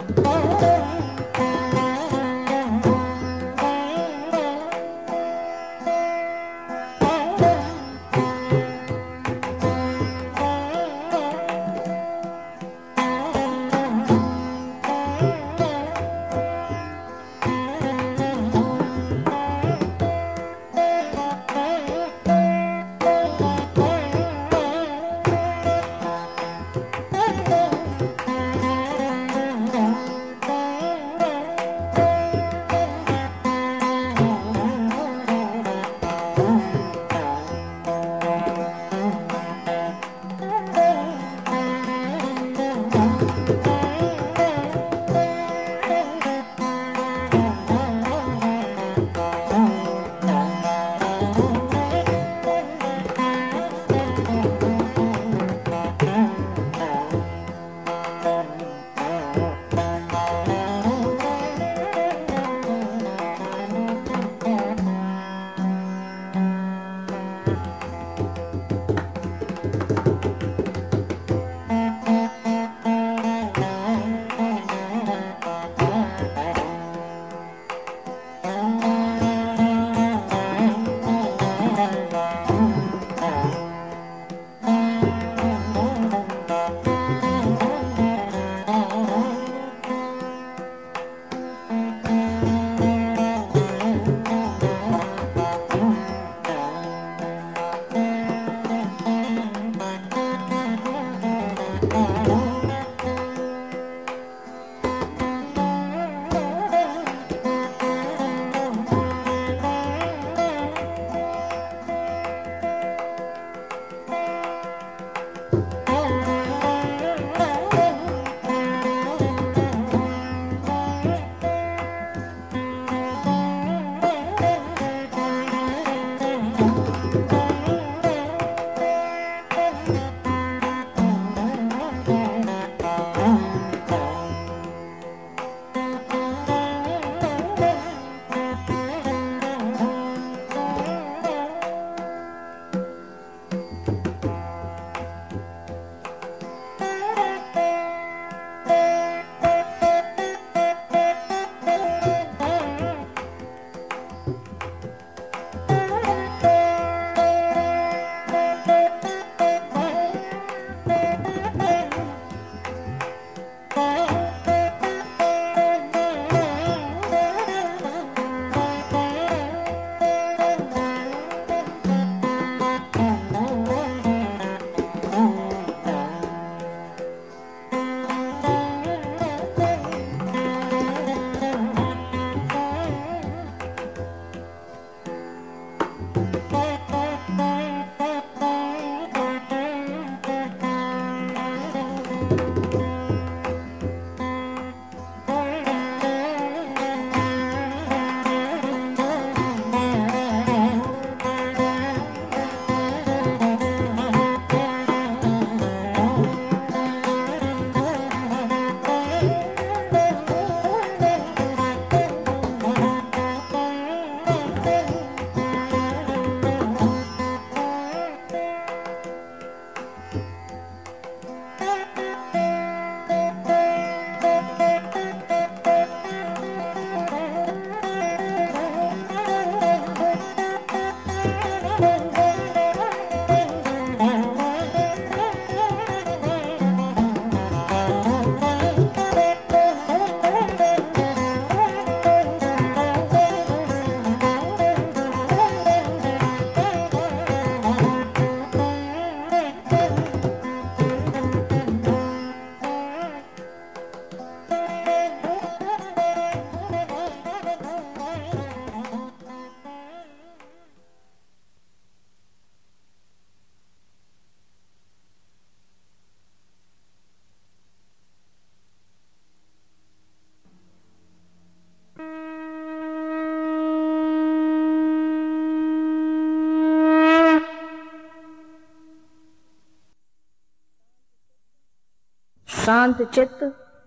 शांत चित्त,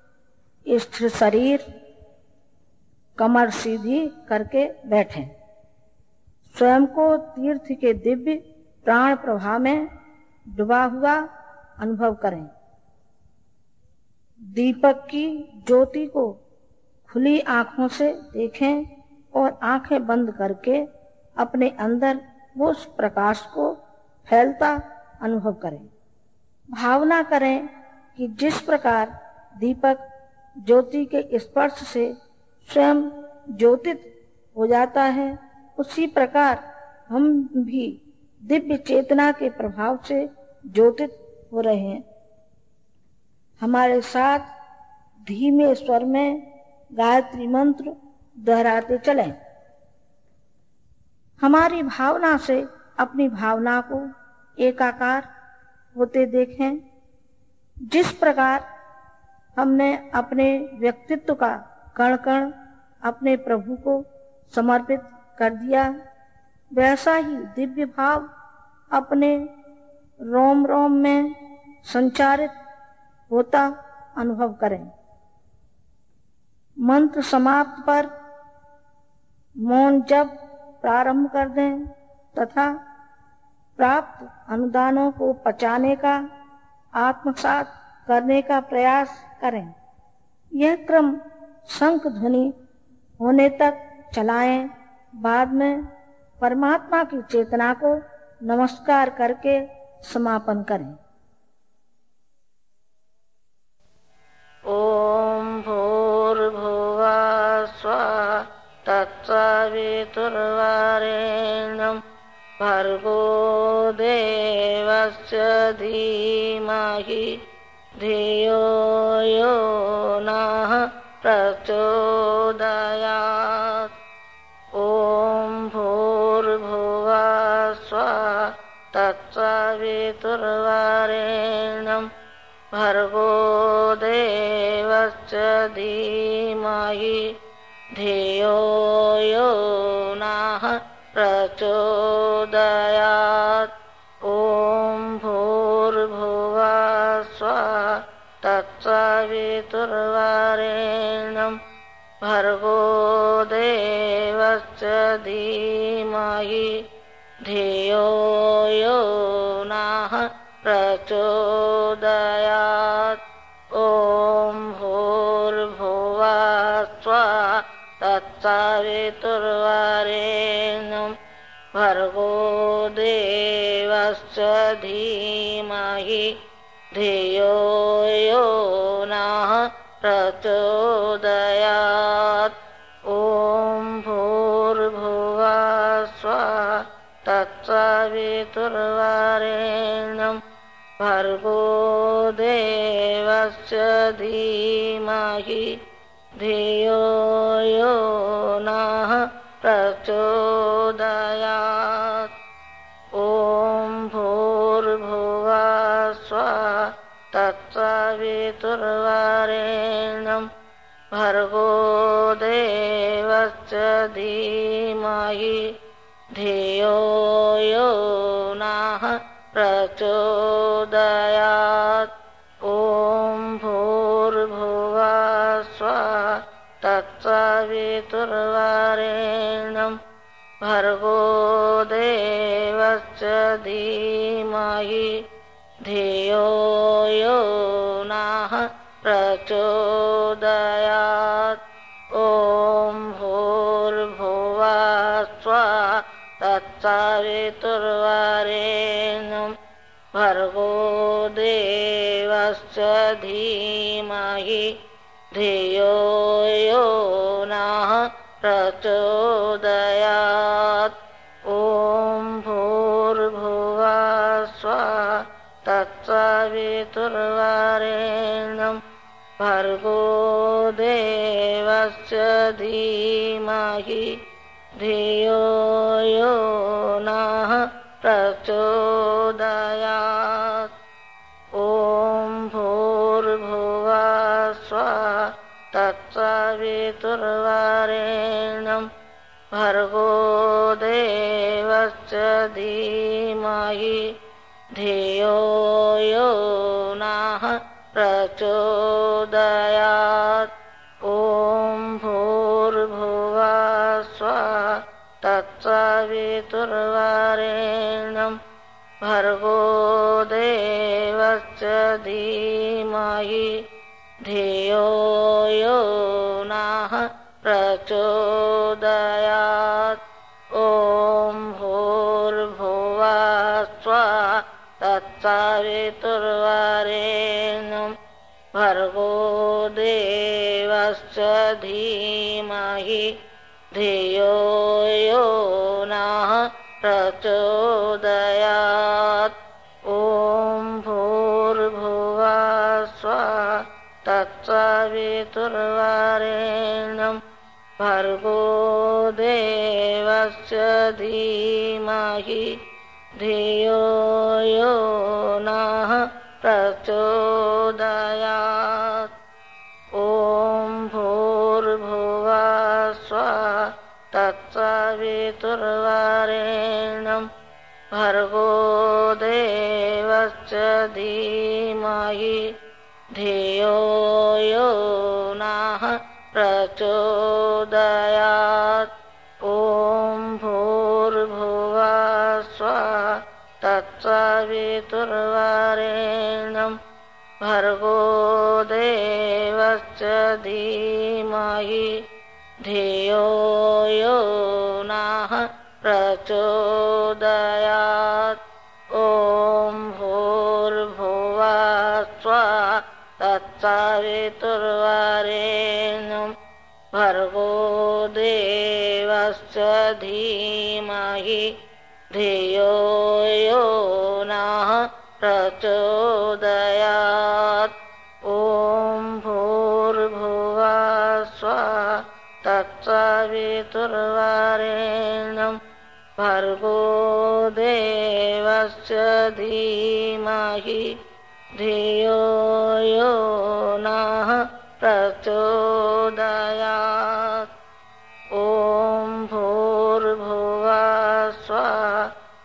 स्थिर शरीर, कमर सीधी करके बैठें। स्वयं को तीर्थ के दिव्य प्राण प्रवाह में डूबा हुआ अनुभव करें। दीपक की ज्योति को खुली आंखों से देखें और आंखें बंद करके अपने अंदर उस प्रकाश को फैलता अनुभव करें। भावना करें कि जिस प्रकार दीपक ज्योति के स्पर्श से स्वयं ज्योतित हो जाता है, उसी प्रकार हम भी दिव्य चेतना के प्रभाव से ज्योतित हो रहे हैं। हमारे साथ धीमे स्वर में गायत्री मंत्र दोहराते चलें। हमारी भावना से अपनी भावना को एकाकार होते देखें। जिस प्रकार हमने अपने व्यक्तित्व का कण कण अपने प्रभु को समर्पित कर दिया, वैसा ही दिव्य भाव अपने रोम रोम में संचारित होता अनुभव करें। मंत्र समाप्त पर मौन जप प्रारंभ कर दें तथा प्राप्त अनुदानों को पचाने का, आत्मसात करने का प्रयास करें। यह क्रम शंख ध्वनि होने तक चलाएं। बाद में परमात्मा की चेतना को नमस्कार करके समापन करें। ओम भूर्भुवः स्वः तत्सवितुर्वरेण्यं भर्गो देवस्य धीमहि धियो यो नः प्रचोदयात्। ओम भूर्भुवः स्वः तत्सवितुर्वरेण्यं भर्गो देवस्य धीमहि धियो यो नः प्रचोदयात्। ओम भूर्भुवः स्वः तत्सवितुर्वरेण्यं भर्गो देवस्य धीमहि धियो यो नः प्रचोदयात्। ओम भूर्भुवः स्वः तत्सवितुर्वरेण्यं भर्गो देवस्य धीमहि धियो यो नः प्रचोदयात्। ओम भूर्भुवः स्वः तत्सवितुर्वरेण्यं भर्गो देवस्य धीमहि धियो यो नः प्रचोदयात्। ओम भूर्भुवः स्वः तत्सवितुर्वरेण्यं भर्गो देवस्य धीमहि धियो यो नः प्रचोदयात्। ओम भूर्भुवः स्वः तत्सवितुर्वरेण्यं भर्गो देवस्य धीमहि धियो यो नः प्रचोदयात्। ओम भूर्भुवः स्वः तत्सवितुर्वरेण्यं भर्गो देवस्य धीमहि धियो यो नः प्रचोदयात्। ओम भूर्भुवः स्वः तत्सवितुर्वरेण्यं भर्गो देवस्य धीमहि धियो यो नः प्रचोदयात्। ओम भूर्भुवः स्वः तत्सवितुर्वरेण्यं भर्गो देवस्य धीमहि धियो यो नः प्रचोदयात्। ओम भूर्भुवः स्वः तत्सवितुर्वरेण्यं भर्गो देवस्य धीमहि धियो यो नः प्रचोदयात्। ॐ भूर्भुवः स्वः तत्सवितुर्वरेण्यं भर्गो देवस्य धीमहि धियो यो नः प्रचोदयात्। ॐ भूर्भुवः स्वः तत्सवितुर्वरेण्यं भर्गो देवस्य धीमहि धियो यो नः प्रचोदयात्। ॐ भूर्भुवः स्वः तत्सवितुर्वरेण्यं भर्गो देवस्य धीमहि धियो यो नः प्रचोदयात्। ॐ भूर्भुवः स्वः तत्सवितुर्वरेण्यं भर्गो देवस्य धीमहि धियो यो नः प्रचोदयात्। ॐ भूर्भुवः स्वः तत्सवितुर्वरेण्यं भर्गो देवस्य धीमहि धियो यो नः प्रचोदयात्। ॐ भूर्भुवः स्वः तत्सवितुर्वरेण्यं भर्गो देवस्य धीमहि धियो यो नः प्रचोदयात्। ॐ भूर्भुवः स्वः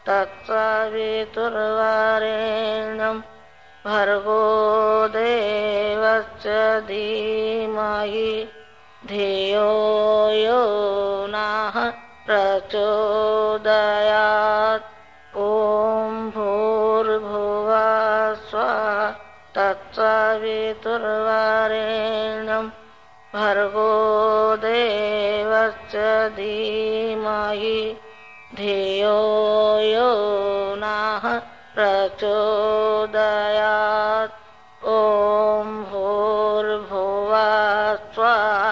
तत्सवितुर्वरेण्यं भर्गो देवस्य धीमहि धियो यो नः प्रचोदयात्। ॐ भूर्भुवः स्वः तत्सवितुर्वरेण्यं भर्गो देवस्य धीमहि धियो यो नः प्रचोदयात्। ॐ भूर्भुवः स्वः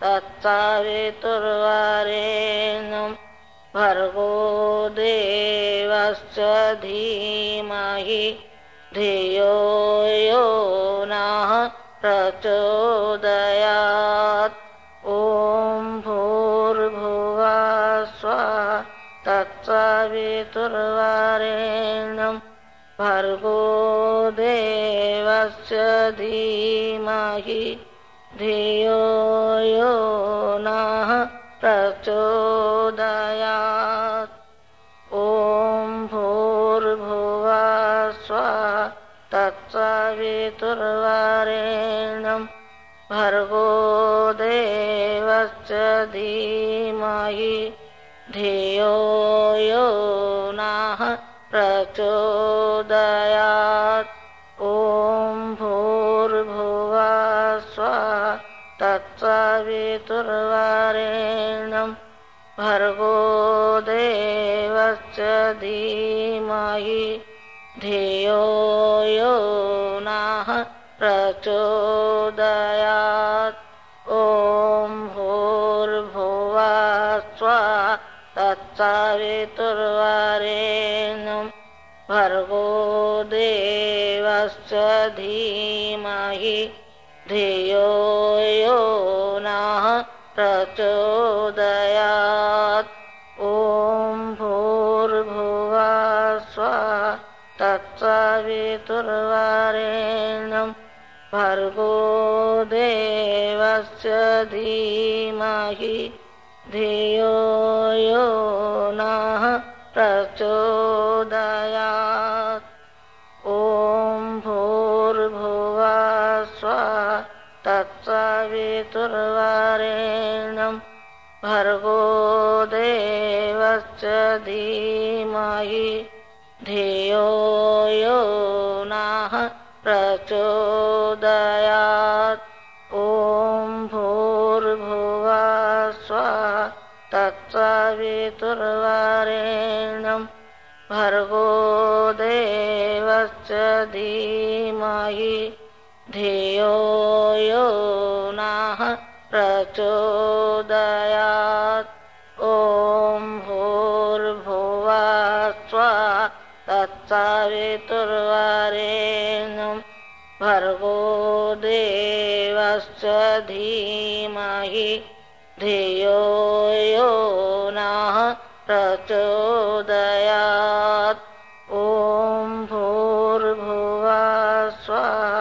तत्सवितुर्वरेण्यं भर्गो देवस्य धीमहि धियो यो नः प्रचोदयात्। ॐ भूर्भुवः स्वः तत्सवितुर्वरेण्यं भर्गो देवस्य धीमहि धियो यो नः प्रचोदयात्। ॐ भूर्भुवः स्वः तत्सवितुर्वरेण्यं भर्गो देवस्य धीमहि धियो यो नः प्रचोदयात्। ॐ भूर्भुवः स्वः तत्सवितुर्वरेण्यं भर्गो देवस्य धीमहि धियो यो नः प्रचोदयात्। ॐ भूर्भुवः स्वः तत्सवितुर्वरेण्यं भर्गो देवस्य धीमहि धियो यो नः प्रचोदयात्। ॐ भूर्भुवः स्वः तत्सवितुर्वरेण्यं भर्गो देवस्य धीमहि धियो यो नः प्रचोदयात्। ॐ भूर्भुवः स्वः तत्सवितुर्वरेण्यं भर्गो देवस्य धीमहि धियो यो नः प्रचोदयात्। तत्सवितुर्वरेण्यं भर्गो देवस्य धीमहि धियो यो नः प्रचोदयात्। ॐ भूर्भुवः स्वः तत्सवितुर्वरेण्यं भर्गो देवस्य धीमहि धियो यो नः प्रचोदयात्। ॐ भूर्भुवः स्वः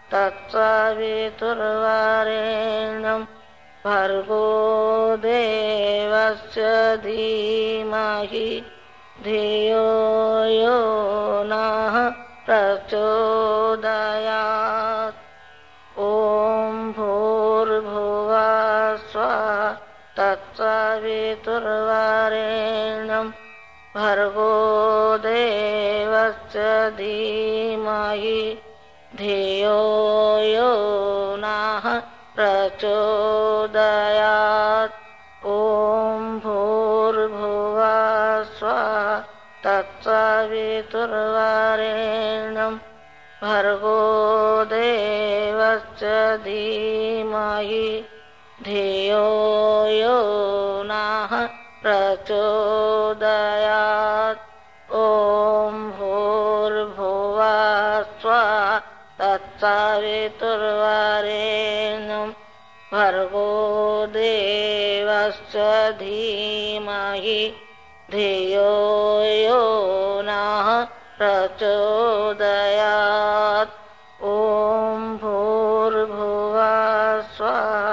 तत्सवितुर्वरेण्यं भर्गो देवस्य धीमहि धियो यो नः प्रचोदयात्। ॐ भूर्भुवः स्वः तत्सवितुर्वरेण्यं भर्गो देवस्य धीमहि धियो यो नः प्रचोदयात्। ॐ भूर्भुवः स्वः तत्सवितुर्वरेण्यं भर्गो देवस्य धीमहि धियो यो नः प्रचोदयात्। ॐ भूर्भुवः स्वः तत्सवितुर्वरेण्यं भर्गो देवस्य धीमहि धियो यो नः प्रचोदयात्। ॐ भूर्भुवः स्वः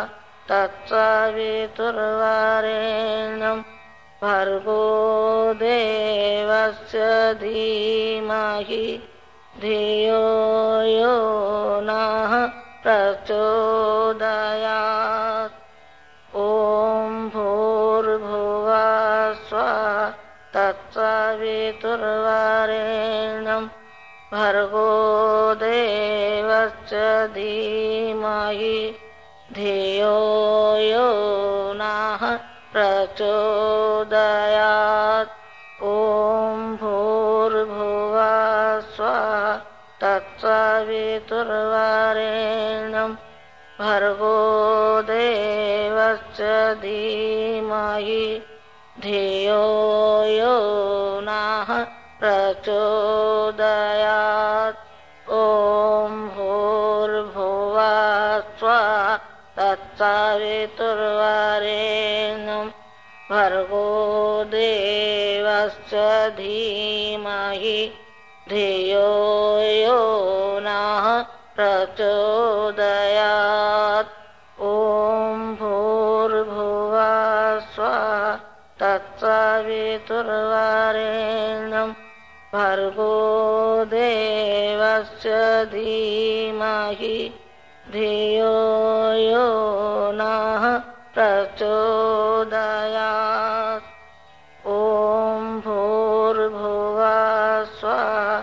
तत्सवितुर्वरेण्यं भर्गो देवस्य धीमहि धियो यो नः प्रचोदयात्। ॐ भूर्भुवः स्वः तत्सवितुर्वरेण्यं भर्गो देवस्य धीमहि धियो यो नः प्रचोदयात्। ॐ भूर्भुवः स्वः तत्सवितुर्वरेण्यं भर्गो देवस्य धीमहि धियो यो नः प्रचोदयात्। ॐ भूर्भुवः स्वः तत्सवितुर्वरेण्यं भर्गो देवस्य धीमहि धियो यो नः प्रचोदयात्। ॐ भूर्भुवः स्वः तत्सवितुर्वरेण्यं भर्गो देवस्य धीमहि धियो यो नः प्रचोदयात्। ॐ भूर्भुवः स्वः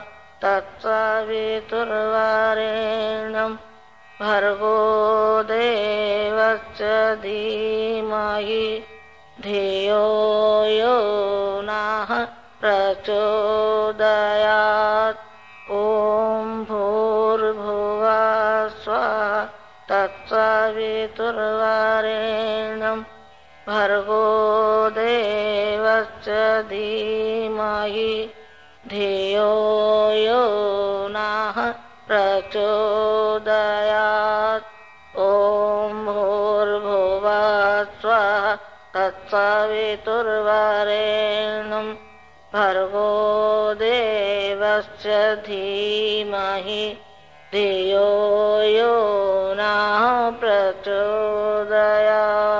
तत्सवितुर्वरेण्यं भर्गो देवस्य धीमहि धियो यो नः प्रचोदयात्। ॐ भूर्भुवः स्वः तत्सवितुर्वरेण्यं भर्गो देवस्य धीमहि धियो यो नः प्रचोदयात्। ॐ भूर्भुवः स्वः तत्सवितुर्वरेण्यं भर्गो देवस्य धीमहि धियो यो नः प्रचोदयात्।